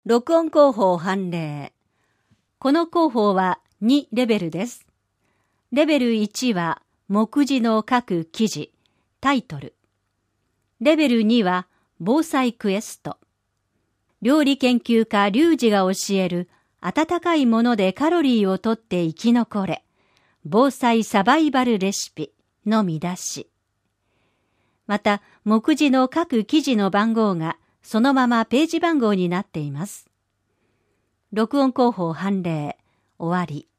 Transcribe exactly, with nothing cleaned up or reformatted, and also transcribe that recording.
録音広報判例。この広報はにレベルです。レベルいちは目次の各記事、タイトル。レベルには防災クエスト。料理研究家リュウジが教える温かいものでカロリーをとって生き残れ、防災サバイバルレシピの見出し。また、目次の各記事の番号がそのままページ番号になっています。録音広報判例、終わり。